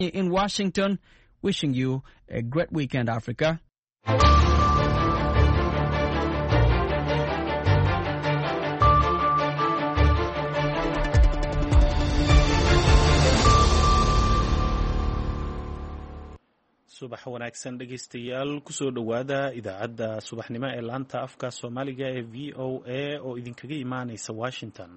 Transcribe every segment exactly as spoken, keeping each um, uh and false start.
in Washington, wishing you a great weekend, Africa. subax wanaagsan dhegaystayaal kusoo dhowaada idaacadda subaxnimo ee laanta afka soomaaliga ee v o a oo idinkaga imaanaysa Washington.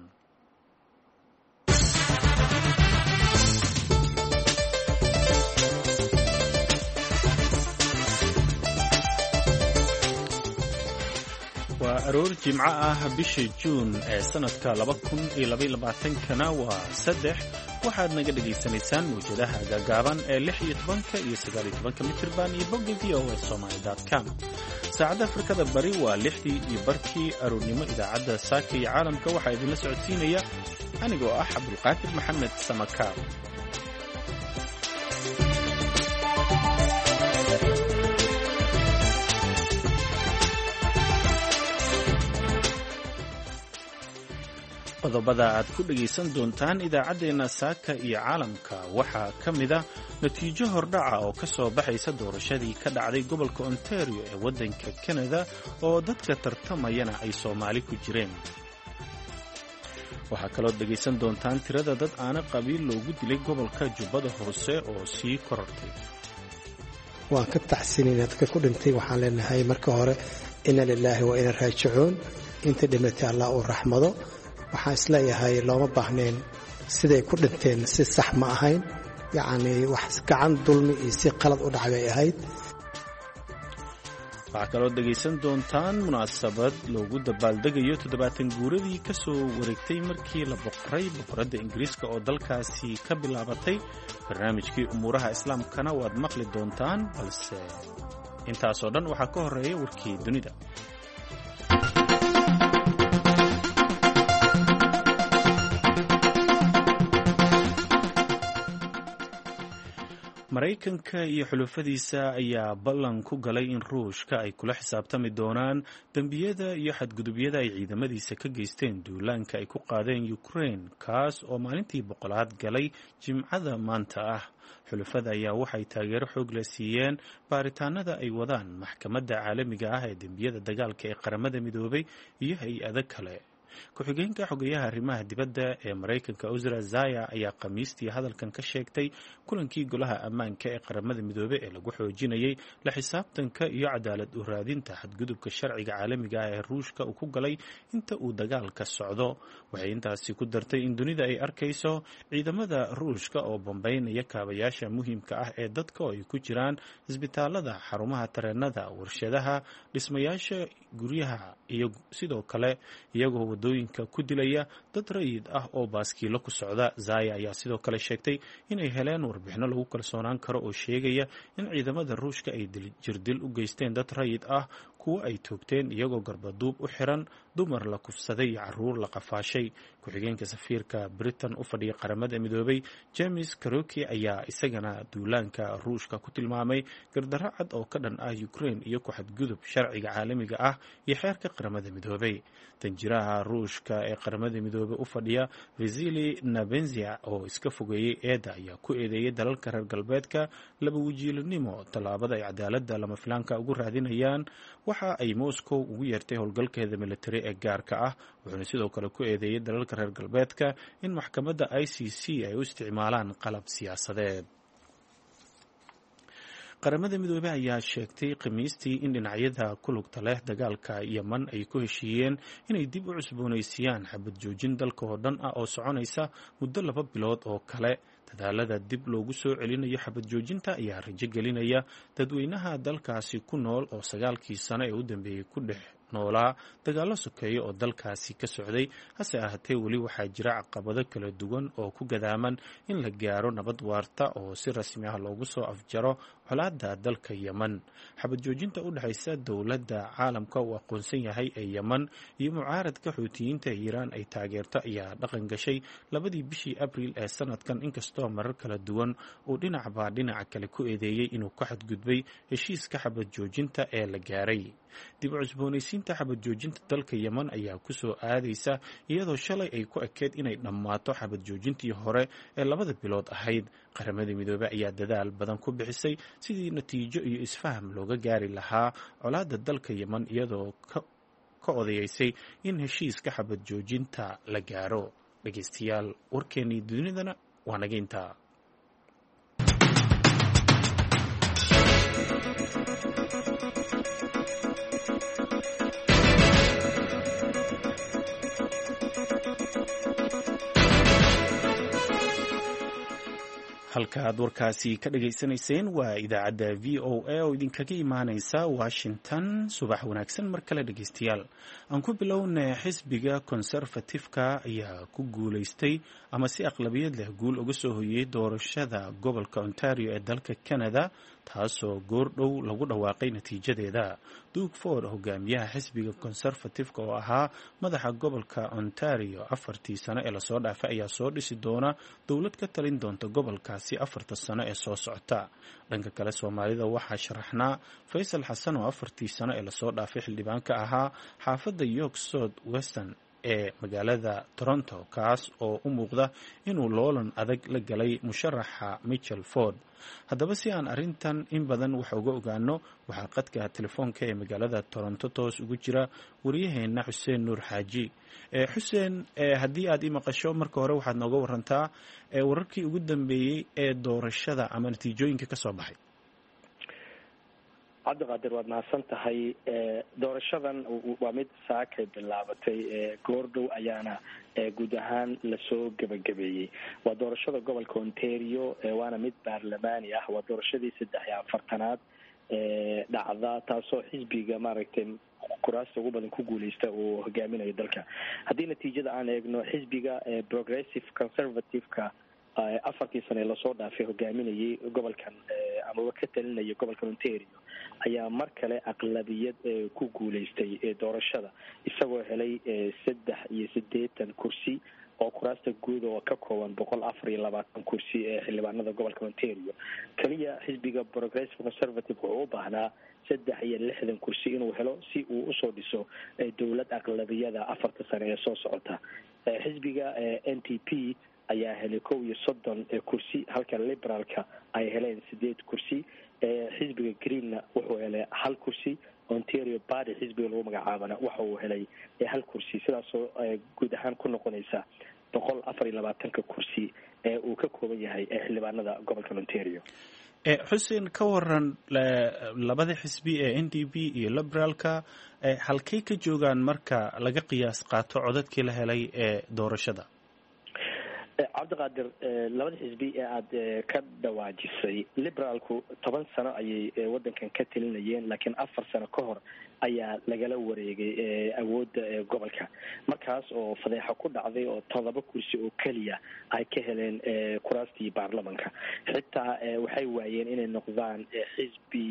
waa aroor jimco ah bisha Juun ee sanadka laba kun iyo laba iyo labaatan-kana waa saddex. waxaad naga dhageysanaysaan mawjadaha gaagaaban ee lix iyo tobanka iyo sagaal iyo tobanka mitirban iyo bogga v o a somali dot com. saacadda Afrikada Bari waa lixdii iyo barkii aroornimo. idaacadda saaka iyo caalamka waxaa idinla socodsiinaya anigoo ah Cabdulqaadir Maxamed Samakaar. qodobada aad ku dhagaysan doontaan idaacaddeenna saaka iyo caalamka waxaa ka mida natiijo hordhaca oo ka soo baxaysa doorashadii ka dhacday gobolka Ontario ee waddanka Canada oo dadka tartamayana ay Soomaali ku jireen. waxaa kaloo dhagaysan doontaan tirada dad aana qabiil loogu dilay gobolka Jubbada Hoose oo sii korortay. waan ka taxsiinayna dadka ku dhintay. waxaan leenahay marka hore inna lilaahi wa inna raajicuun. inta dhimatay Allah uu raxmado. waxaan isleeyahay looma baahnayn siday ku dhinteen si sax ma ahayn. yacni wax gacan dulmi iyo si qalad u dhacay bay ahayd. waxaa kaloo dhagaysan doontaan munaasabad loogu dabaaldegayo toddobaatan guuradii ka soo wareegtay markii la boqoray boqoradda Ingiriiska oo dalkaasi ka bilaabatay. barnaamijkii umuuraha islaamkana waad maqli doontaan, balse intaasoo dhan waxaa ka horeeya warkii dunida. Maraykanka iyo xulufadiisa ayaa ballan ku galay in Ruushka ay kula xisaabtami doonaan dembiyada iyo xadgudubyada ay ciidamadiisa ka geysteen duulaanka ay ku qaadeen Ukraine, kaas oo maalintii boqolaad galay Jimcada maanta ah. xulufada ayaa waxay taageero xoog leh siiyeen baaritaanada ay wadaan maxkamadda caalamiga ah ee dembiyada dagaalka ee qaramada midoobay iyo hay-ado kale. ku-xigeenka xogayaha arrimaha dibadda ee Maraykanka Uzra Zaya ayaa Khamiistii hadalkan ka sheegtay kulankii golaha ammaanka ee qaramada midoobay ee lagu xoojinayay la xisaabtanka iyo cadaalad u raadinta xadgudubka sharciga caalamiga ah ee Ruushka uu ku galay inta uu dagaalka socdo. waxay intaasi ku dartay in dunida ay arkayso ciidamada Ruushka oo bombeynaya kaabayaasha muhiimka ah ee dadka oo ay ku jiraan isbitaalada, xarumaha tareenada, warshadaha, dhismayaasha guryaha iyo sidoo kale iyagoo wadooyinka ku dilaya dad rayid ah oo baaskiilo ku socda. Zaya ayaa sidoo kale sheegtay inay heleen warbixino lagu kalsoonaan karo oo sheegaya in ciidamada Ruushka ay jirdil u geysteen dad rayid ah, kuwa ay toogteen iyagoo garbaduub u xiran, dumar la kufsaday iyo caruur la qafaashay. ku-xigeenka safiirka Britain u fadhiya qaramada midoobay James Karoki ayaa isagana duulaanka Ruushka ku tilmaamay gardarro cad oo ka dhan ah Ukraine iyo ku xadgudub sharciga caalamiga ah iyo xeerka qaramada midoobay. tanjiraha Ruushka ee qaramada midoobay u fadhiya Vasily Nebenzia oo iska fogeeyay eeda ayaa ku eedeeyay dalalka reer galbeedka laba wajiilanimo tallaabada ay cadaaladda lama filaanka ugu raadinayaan. waxa ay Moscow ugu yeertay howlgalkeeda military ee gaarka ah, wuxuuna sidoo kale ku eedeeyay dalalka reer galbeedka in maxkamadda I C C ay u isticmaalaan qalab siyaasadeed. qaramada midoobay ayaa sheegtay Khamiistii in dhinacyada ku lugta leh dagaalka Yemen ay ku heshiiyeen inay dib u cusboonaysiiyaan xabad joojin dalka oo dhan ah oo soconaysa muddo laba bilood oo kale. dadaalada dib loogu soo celinayo xabad joojinta ayaa rajo gelinaya dadweynaha dalkaasi ku nool oo sagaalkii sano ee u dambeeyey ku dhex noolaa dagaallo sokeeya oo dalkaasi ka socday. hase ahaatee weli waxaa jira caqabado kala duwan oo ku gadaaman in la gaaro nabad waarta oo si rasmi ah loogu soo afjaro colaadda dalka Yemen. xabad joojinta u dhexaysa dowladda caalamka uu aqoonsan yahay ee Yemen iyo mucaaradka Xuutiyiinta ee Iiraan ay taageerto ayaa dhaqan gashay labadii bishii Abriil ee sanadkan, inkastoo marar kala duwan uu dhinacba dhinaca kale ku eedeeyay inuu ka xadgudbay heshiiska xabad joojinta ee la gaaray. dib u cusboonaysiinta xabad joojinta dalka Yemen ayaa ku soo aadaysa iyadoo shalay ay ku ekeed inay dhammaato xabad joojintii hore ee labada bilood ahayd. qaramada midoobey ayaa dadaal badan ku bixisay sidii natiijo iyo isfaham looga gaari lahaa colaadda dalka yemen iyadoo ka odayeysay in heshiiska xabad joojinta la gaaro. dhegeystayaal warkeennii dunidana waa naga intaa. halka aad warkaasi ka dhageysanayseen waa idaacadda v o a oo idinkaga imaaneysa Washington. subax wanaagsan mar kale dhegeystayaal. aan ku bilownay xisbiga conservative-ka ayaa ku guuleystay ama si aqlabiyad leh guul uga soo hoyay doorashada gobolka Ontario ee dalka Canada, taasoo goordhow lagu dhawaaqay natiijadeeda. Doug Ford, hogaamiyaha xisbiga conservative-ka oo ahaa madaxa gobolka Ontario afartii sano ee lasoo dhaafay, ayaa soo dhisi doona dowlad ka talin doonta gobolkaasi afarta sano ee soo socota. dhanka kale Soomaalida waxaa sharaxnaa Faysal Xasan oo afartii sano ee lasoo dhaafay xildhibaan ka ahaa xaafadda York South Western ee magaalada Toronto, kaas oo u muuqda inuu loolan adag la galay musharaxa Mitchell Ford. haddaba si aan arrintan in badan wax uga ogaano, waxaa qadka telefoonka ee magaalada Toronto toos ugu jira wariyaheena Xuseen Nuur Xaaji. ee Xuseen, ee haddii aad i maqasho, marka hore waxaad nooga warantaa ee wararkii ugu dambeeyay ee doorashada ama natiijooyinka ka soo baxay. cabdiqaadir, waad mahadsan tahay. doorashadan waa mid saakay bilaabatay, goordhow ayaana guud ahaan lasoo gebagabeeyey. waa doorashada gobolka Ontario, waana mid baarlamaani ah. waa doorashadii saddex iyo afartanaad dhacda, taasoo xisbiga maaragtay kuraasta ugu badan ku guuleysta uu hogaaminayo dalka. haddii natiijada aan eegno, xisbiga progressive conservative-ka afartii sane lasoo dhaafay hogaaminayay gobolkan amaba ka talinaya gobolkan Ontario ayaa mar kale aqlabiyad ku guuleystay doorashada, isagoo helay saddex iyo siddeetan kursi oo kuraasta guud oo ka kooban boqol afar iyo labaatan kursi ee xildhibaanada gobolka Ontario. kaliya xisbiga progressive conservative wuxuu u baahnaa saddex iyo lixdan kursi inuu helo si uu usoo dhiso dowlad aqlabiyada afarta sane ee soo socota. xisbiga N T P ayaa helay kow iyo soddon kursi, halka liberaalka ay heleen sideed kursi. xisbiga greenna wuxuu helay hal kursi. Ontario Party xisbiga lagu magacaabana waxa uu helay hal kursi, sidaasoo guud ahaan ku noqonaysa boqol afar iyo labaatanka kursi ee uu ka kooban yahay xildhibaanada gobolka Ontario. xuseen, ka waran labada xisbi ee N D P iyo liberaalka, halkay ka joogaan marka laga qiyaas qaato codadkii la helay ee doorashada? cabdiqaadir, labada xisbi ee aada ka dhawaajisay, liberaalku toban sano ayay wadankan ka talinayeen, laakiin afar sano ka hor ayaa lagala wareegay awoodda gobolka, markaas oo fadeexa ku dhacday oo todoba kursi oo keliya ay ka heleen kuraastii baarlamanka. xitaa waxay waayeen inay noqdaan xisbi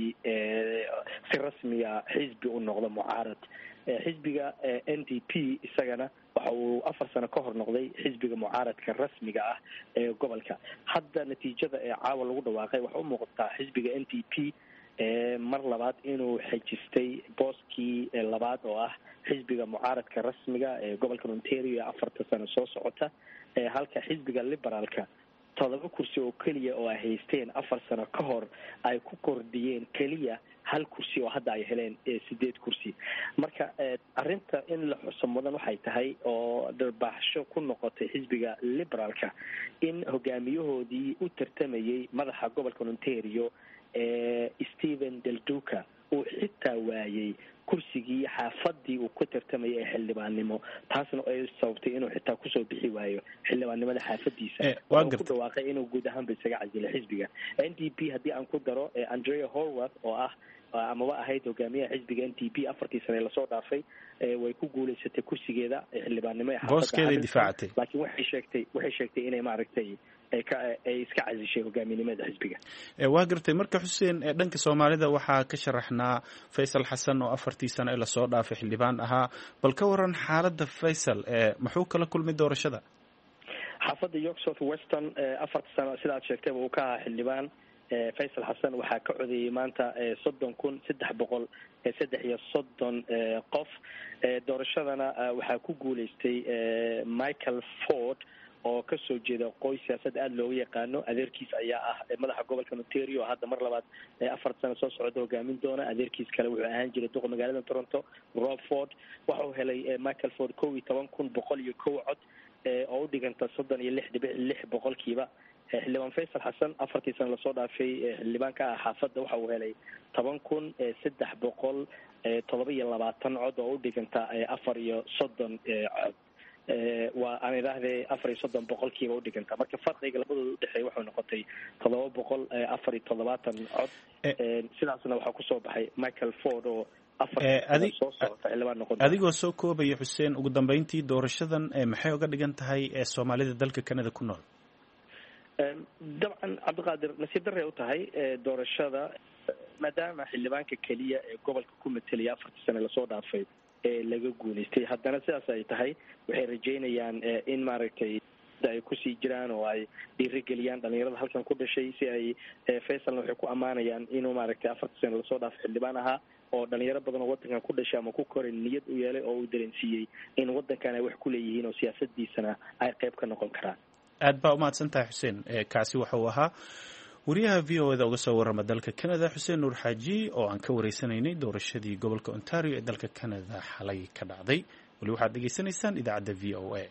si rasmiya xisbi u noqdo mucaarad. xisbiga N D P isagana waxa uu afar sano ka hor noqday xisbiga mucaaradka rasmiga ah ee gobolka. hadda natiijada ee caawa lagu dhawaaqay waxa u muuqataa xisbiga N D P mar labaad inuu xejistay booskii labaad oo ah xisbiga mucaaradka rasmiga ee gobolka Ontario ee afarta sano soo socota, halka xisbiga liberaalka todoba kursi oo keliya oo ay haysteen afar sano ka hor ay ku kordhiyeen keliya hal kursi oo hadda ay heleen sideed kursi. marka arrinta in la xuso mudan waxay tahay oo darbaaxsho ku noqotay xisbiga liberaalka in hogaamiyahoodii u tartamayay madaxa gobolka Ontario Stephen Del Duca uu xitaa waayay kursigii xaafadii uu ku tartamayay ee xildhibaannimo, taasna ay sababtay inuu xitaa kusoo bixi waayo xildhibaannimada xaafadiisa. wuxuu ku dhawaaqay inuu guud ahaanba isaga casilay xisbiga N D P. haddii aan ku daro Andrea Horwath oo ah amaba ahayd hogaamiyaha xisbiga N D P afartii sane lasoo dhaafay, way ku guuleysatay kursigeeda xildhibaannimo ee booskeeda difaacatay, laakiin waxay sheegtay waxay sheegtay inay maaragtay ay iska casishay hogaaminimada xisbiga. waa gartay. marka xuseen, dhanka Soomaalida waxaa ka sharaxnaa Faysal Xasan oo afartii sano ee lasoo dhaafay xildhibaan ahaa. bal ka waran xaaladda Faysal, muxuu kala kulmay doorashada? xaafadda York South Western afarta sano sida aad sheegtayba uu ka ahaa xildhibaan. Faysal Xasan waxaa ka codeeyey maanta soddon kun saddex boqol saddex iyo soddon qof. doorashadana waxaa ku guuleystay Michael Ford oo kasoo jeeda qoys siyaasad aada looga yaqaano. adeerkiis ayaa ah madaxa gobolka Ontario oo hadda mar labaad afar sano soo socda hogaamin doona. adeerkiis kale wuxuu ahaan jiray duqa magaalada Toronto Rob Ford. waxa uu helay Michael Ford kow iyo toban kun boqol iyo kow cod oo u dhiganta soddon iyo lix dhibic lix boqolkiiba. xildhibaan Faysal Xasan afartii sano lasoo dhaafay xildhibaanka ah xaafadda waxa uu helay toban kun saddex boqol todoba iyo labaatan cod oo u dhiganta afar iyo soddon cod. waa aan idhaahdee afar iyo soddon boqolkiiba u dhiganta. marka farqiga labadooda udhexeeya waxay noqotay todoba boqol afar iyo toddobaatan cod. sidaasna waxaa kusoo baxay Michael Ford oo adigoo soo koobaya xuseen, ugu dambeyntii doorashadan maxay uga dhigan tahay soomaalida dalka Canada ku nool? dabcan cabdiqaadir nasiib darray u tahay doorashada maadaama xildhibaanka keliya ee gobolka ku matelaya afartii sane lasoo dhaafay ee laga guulaystay, haddana sidaas ay tahay waxay rajeynayaan in maaragtay ay kusii jiraan oo ay dhiirigeliyaan dhalinyarada halkan ku dhashay. si ay Faysalna waxay ku ammaanayaan inuu maaragtay afartii sane lasoo dhaafay xildhibaan ahaa oo dhalinyaro badan oo wadankan ku dhashay ama ku koray niyad u yeelay oo uu dareensiiyey in wadankan ay wax ku leeyihiin oo siyaasadiisana ay qayb ka noqon karaan. aad baa umahadsan tahay xuseen. kaasi waxa uu ahaa wariyaha v o eda uga soo warrama dalka Canada xuseen nuur xaaji oo aan ka wareysanaynay doorashadii gobolka Ontario ee dalka Canada xalay ka dhacday. weli waxaad dhegaysanaysaan idaacadda v o a.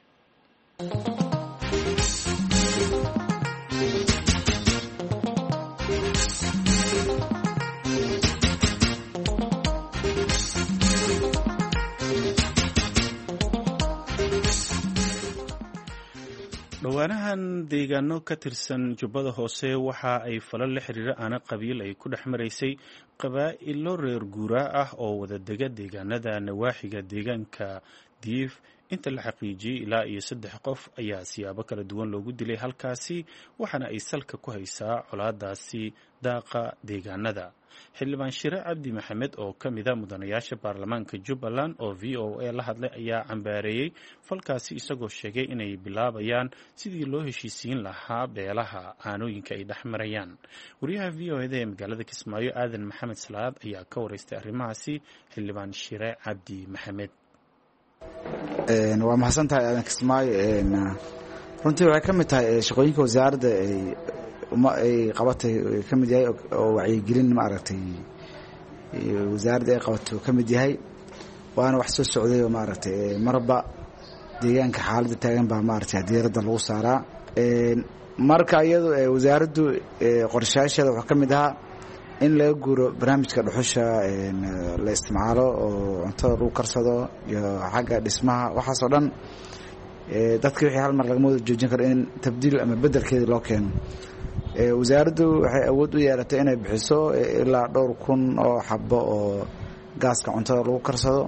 dhowaanahan deegaano ka tirsan jubbada hoose waxa ay falal la xiriira aana qabiil ay ku dhex maraysay qabaa'ilo reer guuraa ah oo wada dega deegaanada nawaaxiga deegaanka diif. inta la xaqiijiyey ilaa iyo saddex qof ayaa siyaabo kala duwan loogu dilay halkaasi, waxaana ay salka ku haysaa colaadaasi daaqa deegaanada. xildhibaan shire cabdi maxamed oo ka mida mudanayaasha baarlamaanka Jubbaland oo v o a la hadlay ayaa cambaareeyey falkaasi isagoo sheegay inay bilaabayaan sidii loo heshiisiin lahaa beelaha aanooyinka ay dhex marayaan. wariyaha v o eda ee magaalada Kismaayo aadan maxamed salaad ayaa ka wareystay arrimahaasi xildhibaan shire cabdi maxamed. waa mahadsan tahay aadan Kismaayo. runtii waxay ka mid tahay shaqooyinka wasaaradda ay ay qabatay ka mid yahay oo wacyigelin maaragtay wasaaradda ay qabato ka mid yahay, waana wax soo socday oo maaragtay marba deegaanka xaaladda taagan baa maaragtay diiradda lagu saaraa. marka iyadu wasaaraddu qorshayaasheeda waxaa ka mid ahaa in laga guuro barnaamijka dhuxusha la isticmaalo oo cuntada lagu karsado iyo xagga dhismaha waxaasoo dhan dadka wixii hal mar lagama wada joojin karo in tabdiil ama bedelkeeda loo keeno. wasaaraddu waxay awood u yeelatay inay bixiso ilaa dhowr kun oo xabo oo gaaska cuntada lagu karsado.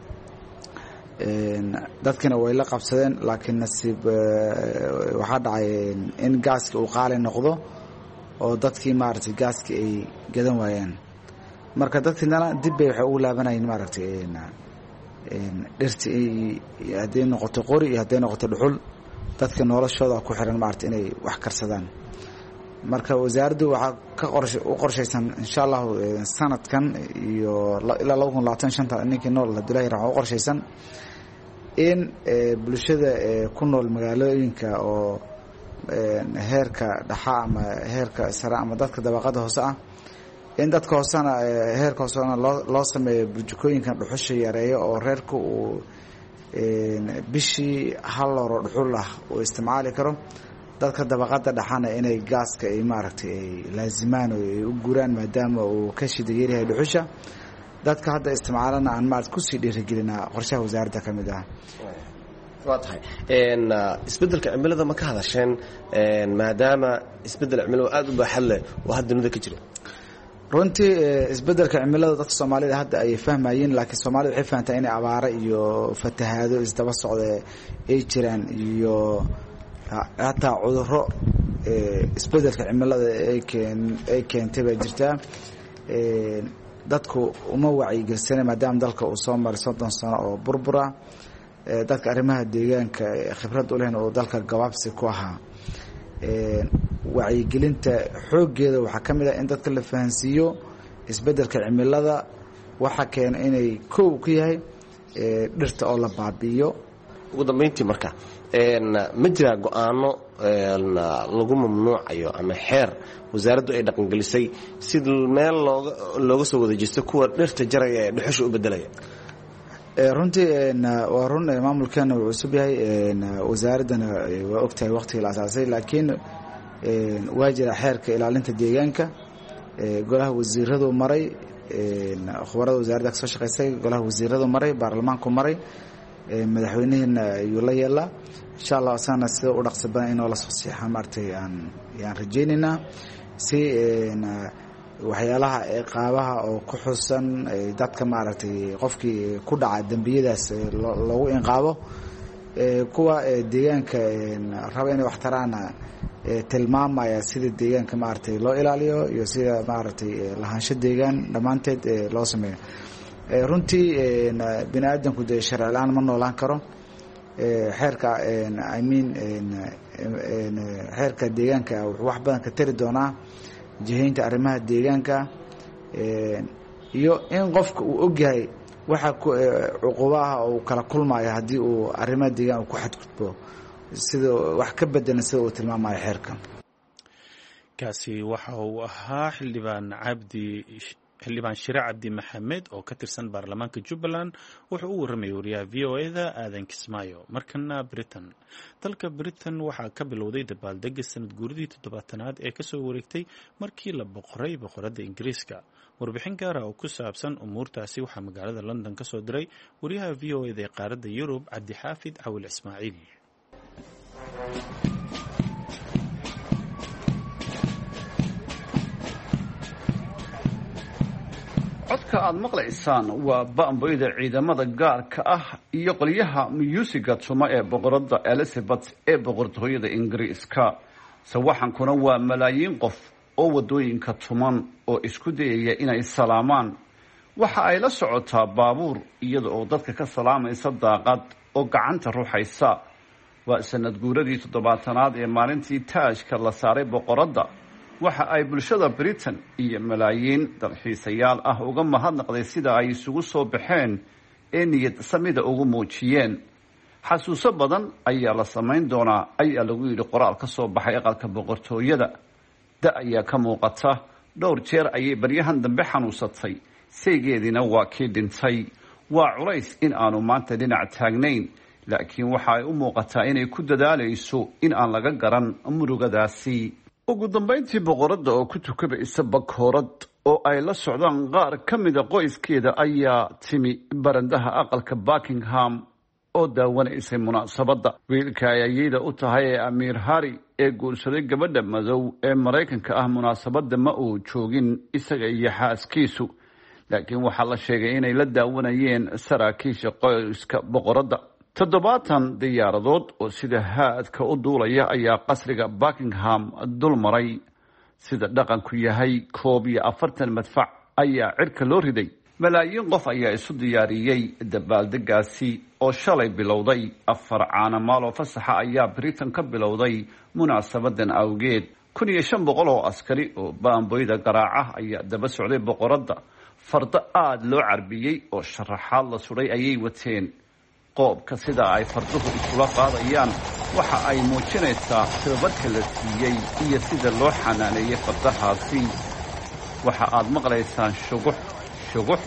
dadkina way la qabsadeen, laakiin nasiib waxaa dhacay in gaaska uu qaali noqdo oo dadkii maaragtay gaaska ay gadan waayaan. marka dadkiinana dib bay waxay ugu laabanayeen maaragtay dhirti hadday noqoto qori iyo hadday noqoto dhuxul, dadka noloshooda ku xiran maaragtay inay wax karsadaan. marka wasaaraddu waxaa ka qorshe u qorshaysan insha Allah sanadkan iyo ilaa laba kun labaatan iyo shanta ninkii nool la dilay raxo u qorshaysan in bulshada ku nool magaalooyinka oo heerka dhaxa ama heerka sare ama dadka dabaqada hoose ah in dadka hoosana heerka hoosana loo loo sameeyo burjukooyinkan dhuxusha yareeyo oo reerku uu bishii hal loro dhuxul ah uu isticmaali karo. dadka dabaqada dhaxana inay gaaska ay maaragtay ay laazimaan oo ay u guuraan maadaama uu ka shidayay yahay dhuxusha. dadka hadda isticmaalana aan maaragtay ku sii dhiirigelinaa qorshaha wasaaradda ka mid ah. waa tahay isbeddelka cimilada ma ka hadasheen maadaama isbeddel cimilada aad u baaxad leh oo hadda dunida ka jiro? runtii isbeddelka cimilada dadka Soomaalida hadda ay fahmayeen, laakiin Soomaalida waxay fahantaa inay abaaro iyo fatahaado isdaba socda ay jiraan iyo hataa cudurro isbeddelka cimilada ay keen ay keentay baa jirta. dadku uma wacyigelsan maadaama dalka uu soo maray soddon sano oo burbura. dadka arrimaha deegaanka khibrad u leh oo dalka gabaabsi ku ahaa. wacyigelinta xooggeeda waxaa ka mid ah in dadka la fahansiiyo isbeddelka cimilada waxa keena inay kow ku yahay dhirta oo la baabi'iyo ugu dambeyntii marka ma jiraa go-aano lagu mamnuucayo ama xeer wasaaraddu ay dhaqangelisay si meel looga soo wada jeesto kuwa dhirta jaraya ee dhuxusha u bedelaya? runtii waa run maamulkeena wuu cusub yahay wasaaraddana waa ogtahay waqtigii la asaasay laakiin waa jira xeerka ilaalinta deegaanka golaha wasiiradu maray khubarada wasaaradda ka soo shaqaysay golaha wasiiradu maray baarlamaanku maray madaxweynaheena ayuu la yeelaa insha allah asana sida u dhaqso badan inoo la soo siixaa maartay aan yaan rajaynaynaa si waxyaalaha qaabaha oo ku xusan dadka maaragtay qofkii ku dhaca dambiyadaas loogu inqaabo kuwa deegaanka raba inay wax taraana tilmaamaya sida deegaanka maaragtay loo ilaaliyo iyo sida maaragtay lahaansho deegaan dhammaanteed loo sameeyo runtii bini aadamku dee sharci la-aan ma noolaan karo xeerka i mean xeerka deegaanka wuxuu wax badan ka tari doonaa jihaynta arrimaha deegaanka iyo in qofka uu ogyahay waxa cuqubaha uu kala kulmayo haddii uu arrimaha deegaanka ku xadgudbo sida wax ka bedelan sida uu tilmaamayo xeerka. kaasi waxa uu ahaa xildhibaan cabdi xildhibaan shire cabdi maxamed oo ka tirsan baarlamaanka Jubbaland wuxuu u warramay wariyaha V O A da Aadan Kismaayo. markana Britain dalka Britain waxaa ka bilowday dabaaldega sanad guuridii toddobaatanaad ee kasoo wareegtay markii la boqoray boqorada Ingiriiska. warbixin gaar ah oo ku saabsan umuurtaasi waxaa magaalada London ka soo diray wariyaha V O A da qaaradda Yurub Cabdi Xaafid Cawil Ismaaciil. codka aad maqlaysaan waa bamboyda ciidamada gaarka ah iyo qolyaha muusika tuma ee boqorada Elizabeth ee boqortooyada Ingiriiska. sawaxankuna waa malaayiin qof oo wadooyinka tuman oo isku dayaya inay salaamaan. waxa ay la socotaa baabuur iyada oo dadka ka salaamaysa daaqad oo gacanta ruuxaysa. waa sanad guuradii toddobaatanaad ee maalintii taajka la saaray boqorada. waxa ay bulshada Britain iyo malaayiin dalxiisayaal ah uga mahadnaqday sida ay isugu soo baxeen ee niyad samida ugu muujiyeen. xasuuso badan ayaa la samayn doonaa ayaa lagu yidhi qoraal ka soo baxay aqalka boqortooyada. da ayaa ka muuqata dhowr jeer ayay baryahan dambe xanuunsatay saygeediina waa kii dhintay. waa culays in aanu maanta dhinac taagnayn laakiin waxa ay u muuqataa inay ku dadaalayso in aan laga garan murugadaasi. ugu dambayntii boqorada oo ku tukabaysa bakoorad oo ay la socdaan qaar ka mida qoyskeeda ayaa timi barandaha aqalka Buckingham oo daawanaysay munaasabadda. wiilka ay ayayda u tahay ee Amiir Harry ee guursaday gabadha madow ee Maraykanka ah munaasabadda ma uu joogin isaga iyo xaaskiisu laakiin waxaa la sheegay inay la daawanayeen saraakiisha qoyska boqorada. toddobaatan diyaaradood oo sida haadka u duulaya ayaa qasriga Buckingham dul maray. sida dhaqanku yahay koob iyo afartan madfac ayaa cirka loo riday. malaayiin qof ayaa isu diyaariyey dabaaldegaasi oo shalay bilowday. afar caanamaal oo fasaxa ayaa Britain ka bilowday munaasabadan awgeed. kun iyo shan boqol oo askari oo baamboyda garaaca ayaa daba socday boqorada. fardo aad loo carbiyey oo sharaxaad la suray ayay wateen. qoobka sida ay farduhu isula qaadayaan waxa ay muujinaysaa tababarka la siiyey iyo sida loo xanaaneeyey fardahaasi. waxa aad maqlaysaan shugux shugux.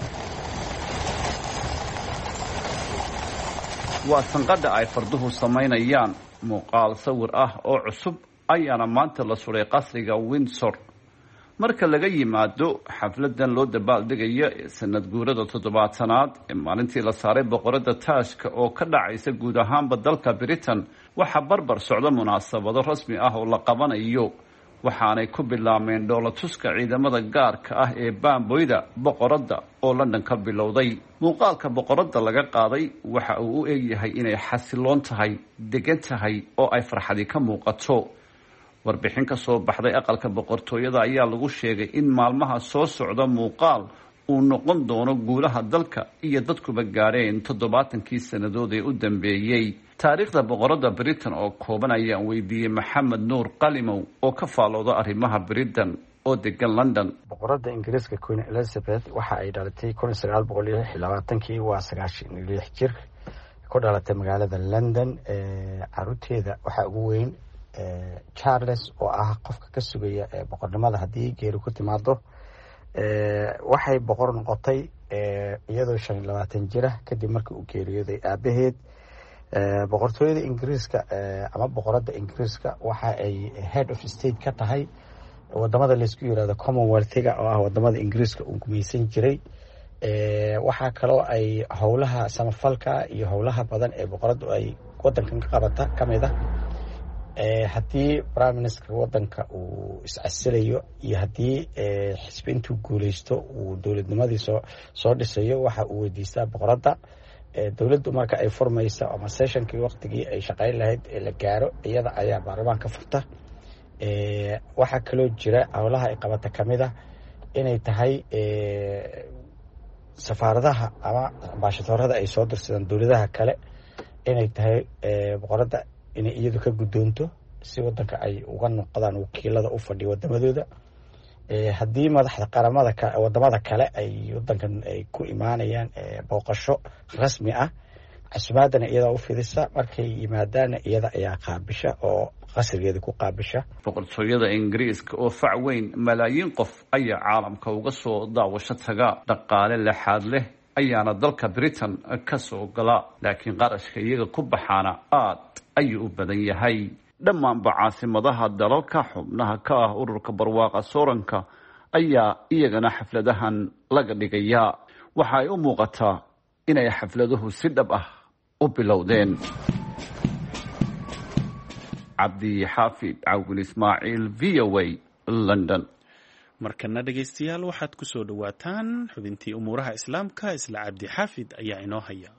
waa sanqadha ay farduhu samaynayaan. muuqaal sawir ah oo cusub ayaana maanta la suray qasriga Windsor. marka laga yimaado xafladan loo dabaaldegayo ee sanad guurada toddobaatanaad ee maalintii la saaray boqorada taajka oo ka dhacaysa guud ahaanba dalka Britain waxaa barbar socda munaasabado rasmi ah oo la qabanayo. waxaanay ku bilaabmeen dhoolatuska ciidamada gaarka ah ee baamboyda boqorada oo London ka bilowday. muuqaalka boqorada laga qaaday waxa uu u egyahay inay xasiloon tahay degan tahay oo ay farxadi ka muuqato. warbixin ka soo baxday aqalka boqortooyada ayaa lagu sheegay in maalmaha soo socda muuqaal uu noqon doono guulaha dalka iyo dadkuba gaareen toddobaatankii sannadood ee u dambeeyey. taariikhda boqorada Britain oo kooban ayaan weydiiyey Maxamed Nuur Qalimow oo ka faalooda arrimaha Britain oo degan London. boqorada Ingiriiska Queen Elizabeth waxa ay dhalatay kun iyo sagaal boqol iyo lix iyo labaatan-kii waa sagaashan iyo lix jir. ku dhalatay magaalada london. caruurteeda waxaa ugu weyn charles oo ah qofka ka sugaya boqornimada haddii geeri ku timaado. waxay boqor noqotay iyadoo shan iyo labaatan jira kadib markii uu geeriyooday aabaheed. boqortooyada ingiriiska ama boqorada ingiriiska waxa ay head of state ka tahay wadamada laysku yirahdo commonwealthiga oo ah wadamada ingiriiska uu gumaysan jiray. waxaa kaloo ay howlaha samafalka iyo howlaha badan ee boqoradu ay wadankan ka qabata kamid ah. haddii prime minister wadanka uu iscasilayo iyo haddii xisbi intuu guuleysto uu dowladnimadii soo soo dhisayo waxa uu weydiistaa boqorada. dowladdu marka ay furmaysa ama sessionkii waqtigii ay shaqayn lahayd ee la gaaro iyada ayaa baarlamaanka furta. waxaa kaloo jira howlaha ay qabata kamid ah inay tahay safaaradaha ama ambaashadoorada ay soo dirsadaan dowladaha kale inay tahay boqorada inay iyadu ka guddoonto si wadanka ay uga noqdaan wakiilada u fadhiya wadamadooda. haddii madaxda qaramada wadamada kale ay wadankan ay ku imaanayaan booqasho rasmi ah casumaadana iyadaa u fidisa markay yimaadaana iyada ayaa qaabisha oo qasrigeeda ku qaabisha. boqortooyada ingiriiska oo fac weyn malaayiin qof ayaa caalamka uga soo daawasho taga. dhaqaale lexaad leh ayaana dalka britain ka soo gala laakiin qarashka iyaga ku baxaana aad ayuu u badan yahay. dhammaanba caasimadaha dalalka xubnaha ka ah ururka barwaaqa sooranka ayaa iyagana xafladahan laga dhigayaa. waxa ay u muuqataa inay xafladuhu si dhab ah u bilowdeen. cabdi xaafid cawil ismaaciil v o a london. markana dhegaystayaal waxaad ku soo dhawaataan xubintii umuuraha islaamka. isla cabdi xaafid ayaa inoo haya.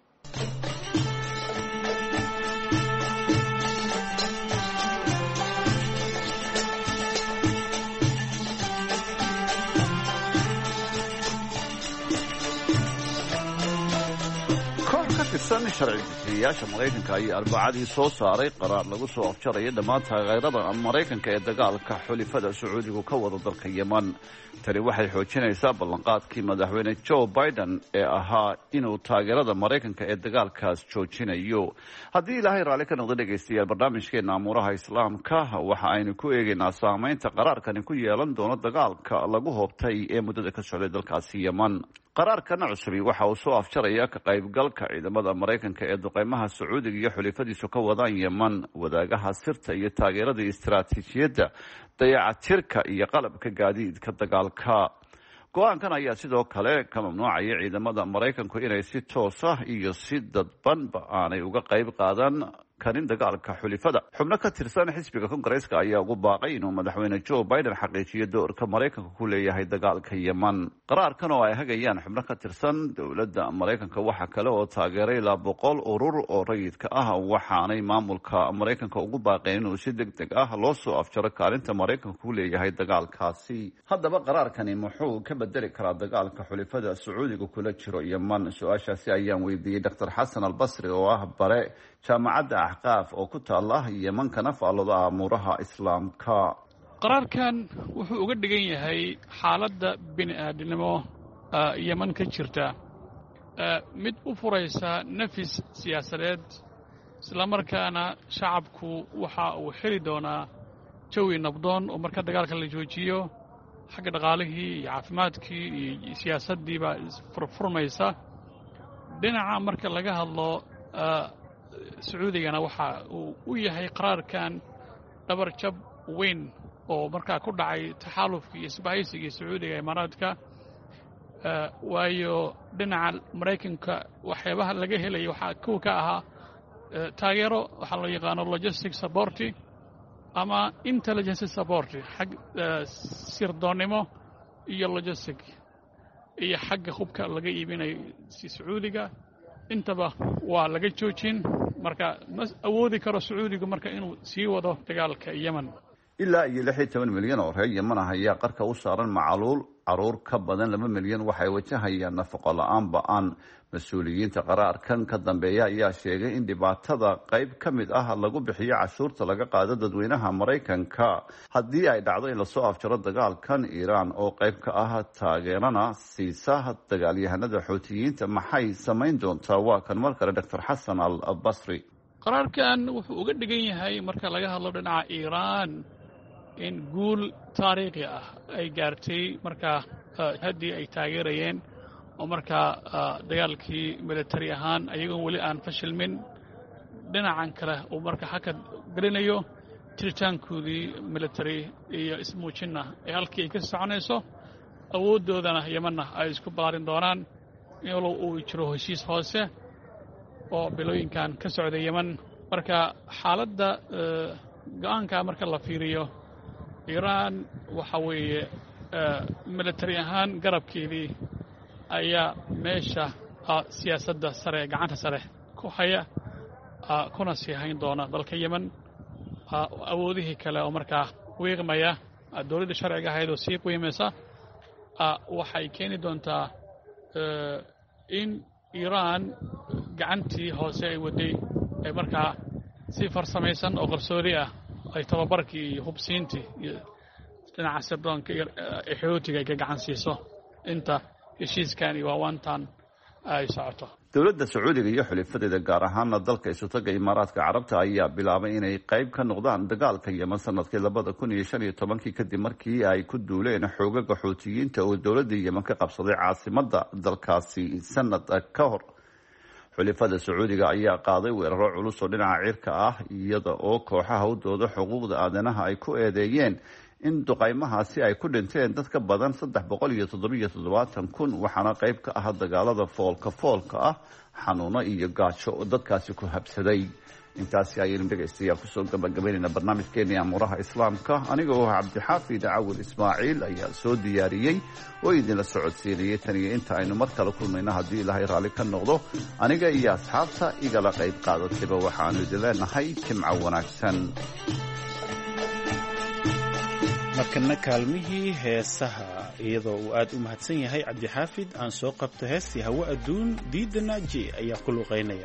sharci dejiyayaasha maraykanka ayaa arbacadii soo saaray qaraar lagu soo afjaraya dhammaan taageerada maraykanka ee dagaalka xulifada sacuudigu ka wada dalka yeman. tani waxay xoojinaysaa ballanqaadkii madaxweyne joe biden ee ahaa inuu taageerada maraykanka ee dagaalkaas joojinayo. haddii ilaahay raalli ka noqda dhegaystayaal barnaamijkeena amuuraha islaamka waxa aynu ku eegaynaa saameynta qaraarkani ku yeelan doono dagaalka lagu hoobtay ee muddada ka socday dalkaasi yeman. qaraarkana cusubi waxa uu soo afjaraya ka qaybgalka ciidamada maraykanka ee duqeymaha sacuudiga iyo xulifadiisu ka wadaan yeman, wadaagaha sirta iyo taageerada istaraatiijiyadda, dayacatirka iyo qalabka gaadiidka dagaalka. go-aankan ayaa sidoo kale ka mamnuucaya ciidamada maraykanku inay si toos ah iyo si dadbanba aanay uga qayb qaadan karin dagaalka xulifada. xubno ka tirsan xisbiga kongareeska ayaa ugu baaqay inuu madaxweyne joe biden xaqiijiyo doorka maraykanka ku leeyahay dagaalka yeman. qaraarkan oo ay hagayaan xubno ka tirsan dowladda maraykanka waxa kale oo taageeray ilaa boqol urur oo rayidka ah waxaanay maamulka maraykanka ugu baaqeen inuu si deg deg ah loo soo afjaro kaalinta maraykanka ku leeyahay dagaalkaasi. haddaba qaraarkani muxuu ka bedeli karaa dagaalka xulifada sacuudiga kula jiro yeman? su-aashaasi ayaan weydiiyey doctor xasan albasri oo ah bare jaamacadda axqaaf oo ku taala yeman kana faallooda amuuraha islaamka. qaraarkan wuxuu uga dhigan yahay xaaladda bini aadamnimo yeman ka jirta mid u furaysa nafis siyaasadeed, islamarkaana shacabku waxa uu xeli doonaa jawi nabdoon oo marka dagaalka la joojiyo xagga dhaqaalihii iyo caafimaadkii iyo siyaasaddiibaa isfurfurmaysa. dhinaca marka laga hadlo sacuudigana waxa uu u yahay qaraarkan dhabar jab weyn oo markaa ku dhacay taxaalufkii iyo isbahaysigii sacuudiga imaaraadka. waayo dhinaca maraykanka waxyaabaha laga helaya waxaa kuwa ka ahaa taageero waxaa loo yaqaano logistic supporti ama intelligence supporti, xag sirdoonnimo iyo logistic iyo xagga hubka laga iibinayo si sacuudiga intaba waa laga joojin. marka ma awoodi karo sacuudigu marka inuu sii wado dagaalka yeman. ilaa iyo lix iyo toban milyan oo reer yeman ah ayaa qarka u saaran macaluul. caruur ka badan laba milyan waxay wajahayaan nafaqo la-aan ba-aan. mas-uuliyiinta qaraarkan ka dambeeya ayaa sheegay in dhibaatada qayb ka mid ah lagu bixiyo cashuurta laga qaado dadweynaha maraykanka haddii ay dhacdo in lasoo afjaro dagaalkan. iiraan oo qayb ka ah taageerana siisa dagaalyahanada xuutiyiinta maxay samayn doontaa? waa kan mar kale doctor xasan al basri. qaraarkan wuxuu uga dhigan yahay marka laga hadlo dhinaca iiraan in guul taariikhi ah ay gaartay markaa haddii ay taageerayeen oo markaa dagaalkii militari ahaan ayagoon weli aan fashilmin. dhinacan kale uu marka xakad gelinayo jiritaankoodii militari iyo ismuujinna ee halkii ay ka soconayso. awooddoodana yemanna ay isku ballaarin doonaan iyadoo uu jiro heshiis hoose oo bilooyinkan ka socday yeman. marka xaaladda go'aanka marka la fiiriyo iiraan waxa weeye militari ahaan garabkeedii ayaa meesha siyaasadda sare gacanta sare ku haya kuna sii hayn doona dalka yeman. awoodihii kale oo markaa wiiqmaya dowladda sharciga ahayd oo sii qiimaysa waxay keeni doontaa in iiraan gacantii hoose ay waday ay markaa si farsamaysan oo qarsoodi ah ay tababarkii iyo hubsiintii iyo dhinaca sirdoonka ee xootiga ay ka gacan siiso inta heshiiskan iyo waawaantan ay socoto. dowladda sacuudiga iyo xulifadeeda gaar ahaana dalka isutaga imaaraadka carabta ayaa bilaabay inay qayb ka noqdaan dagaalka yeman sanadkii labada kun iyo shan iyo tobankii kadib markii ay ku duuleen xoogaga xuutiyiinta oo dowladda yeman ka qabsaday caasimadda dalkaasi sanad ka hor. xulifada sacuudiga ayaa qaaday weeraro culus oo dhinaca cirka ah iyada oo kooxaha u dooda xuquuqda aadanaha ay ku eedeeyeen in duqaymahaasi ay ku dhinteen dad ka badan saddex boqol iyo toddobiyo toddobaatan kun waxaana qayb ka ah dagaalada foolka foolka ah xanuuno iyo gaajo oo dadkaasi ku habsaday. intaasi ayaynu dhegaystayaal kusoo gabagabaynayna barnaamijkeeni amuuraha islaamka. aniga oo cabdixaafid cawil ismaaciil ayaa soo diyaariyey oo idinla socodsiinayay tan iyo inta aynu mar kale kulmayno haddii ilaahay raalli ka noqdo. aniga iyo asxaabta igala qayb qaadatayba waxaanu idin leenahay jimco wanaagsan. markana kaalmihii heesaha iyadoo uu aad u mahadsan yahay cabdixaafid aan soo qabto heestii hawo adduun diida naaji ayaa ku luqaynaya.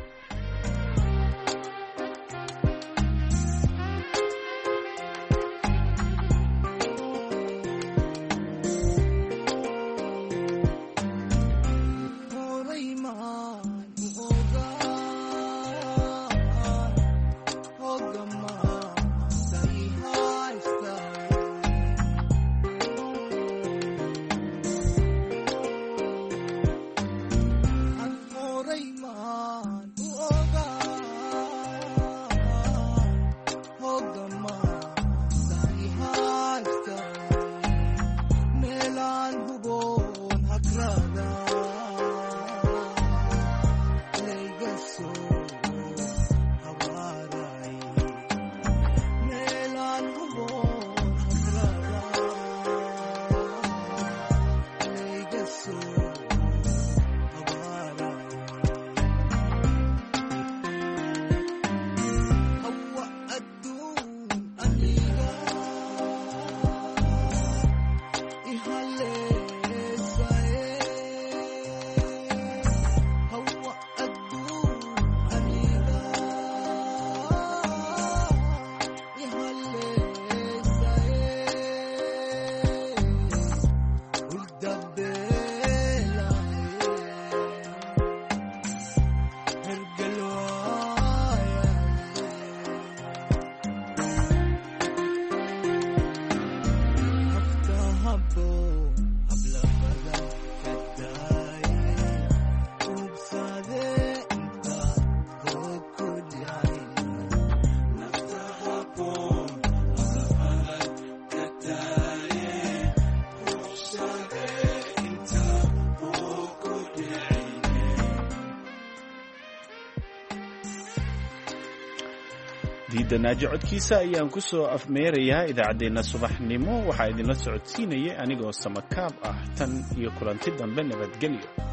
diida naaji codkiisa ayaan ku soo afmeerayaa idaacaddeenna subaxnimo. waxaa idinla socodsiinaya anigoo samakaab ah. tan iyo kulanti dambe nabadgelyo.